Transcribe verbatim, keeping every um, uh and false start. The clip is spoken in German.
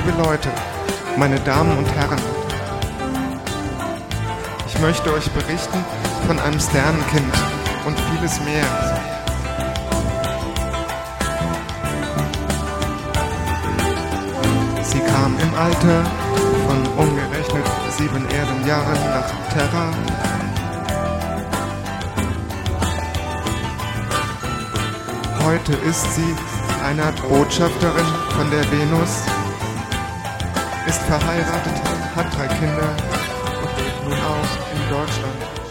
liebe Leute, meine Damen und Herren, ich möchte euch berichten von einem Sternenkind und vieles mehr. Sie kam im Alter von umgerechnet sieben Erdenjahren nach Terra. Heute ist sie eine Art Botschafterin von der Venus, ist verheiratet, hat drei Kinder und lebt nun auch in Deutschland.